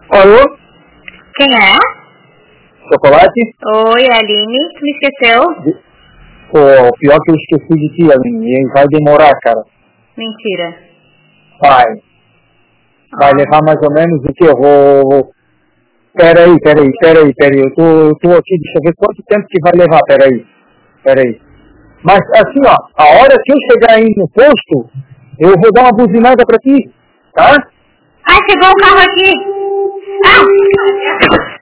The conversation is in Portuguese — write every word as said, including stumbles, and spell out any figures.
Alô? Quem é? Chocolate? Oi, Aline. Tu me esqueceu? Pô, pior que eu esqueci de ti, Aline. E vai demorar, cara. Mentira. Vai. Vai Ah. levar mais ou menos o que eu vou... Peraí, peraí, peraí, peraí. Eu tô, eu tô aqui, deixa eu ver quanto tempo que vai levar. Peraí, peraí. Mas assim, ó, a hora que eu chegar aí no posto, eu vou dar uma buzinada pra ti, tá? Ah, chegou o carro aqui. Ah!